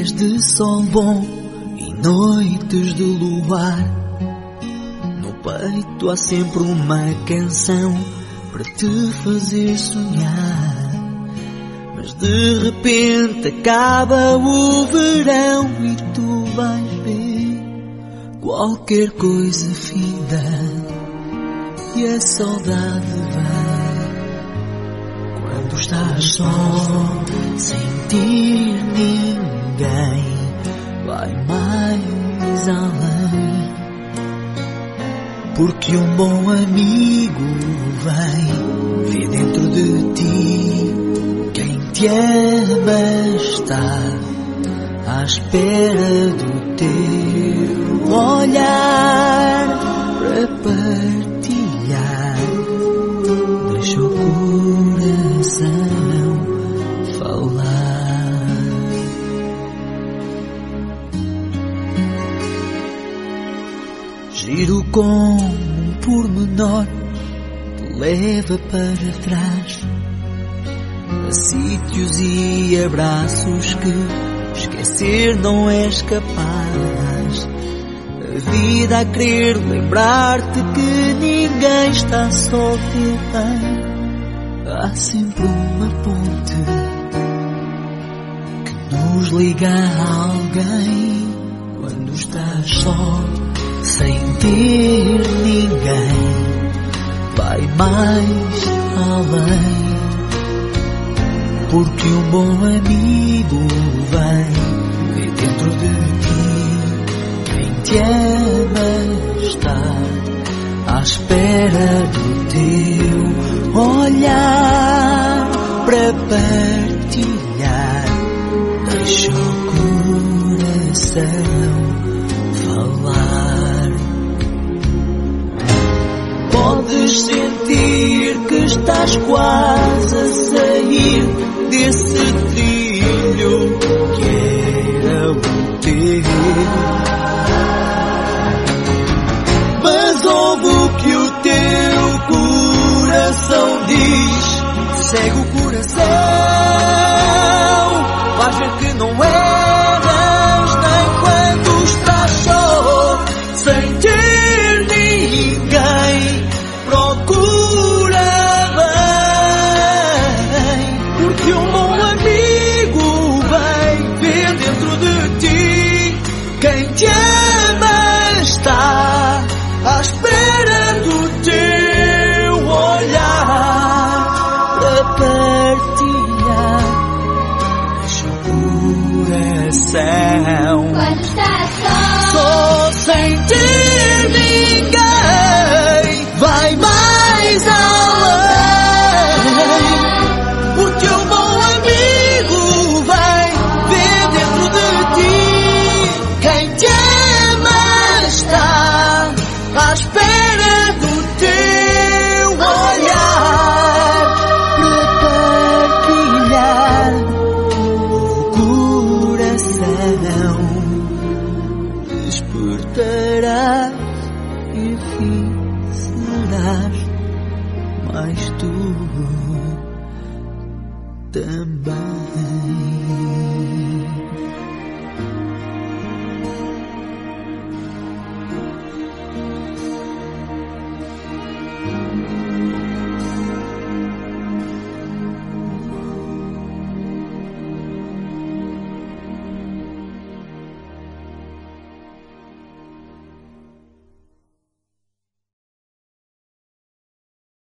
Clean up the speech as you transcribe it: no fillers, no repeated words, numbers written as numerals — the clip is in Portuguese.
dias de sol bom e noites de luar. No peito há sempre uma canção para te fazer sonhar. Mas de repente acaba o verão e tu vais ver qualquer coisa finda e a saudade vem. Quando estás só, sem ter ninguém, vai mais além. Porque um bom amigo vem ver dentro de ti. Quem te ama está à espera do teu olhar para partilhar. Deixa o coração falar. Giro com um pormenor te leva para trás, a sítios e abraços que esquecer não és capaz. A vida a querer lembrar-te que ninguém está só bem. Há sempre uma ponte que nos liga a alguém. Quando estás só, sem ter ninguém, vai mais além. Porque um bom amigo vem ver dentro de ti. Quem te ama está à espera do teu olhar para partilhar. Deixa o coração falar. Podes sentir que estás quase a sair desse trilho que era o teu. Mas ouve o que o teu coração diz. Segue o coração, vais ver que não erras nem quando estás só, sem ter ninguém. Procura bem, porque um bom amigo vem ver dentro de ti. Quem te ama está à espera do teu olhar para partilhar. Deixa o coração. Quando estás só, sem ter ninguém, vai mais além. Porque um bom amigo vem ver dentro de ti. Quem te ama está à espera do teu olhar para partilhar. O coração despertarás e enfim serás mais tu também.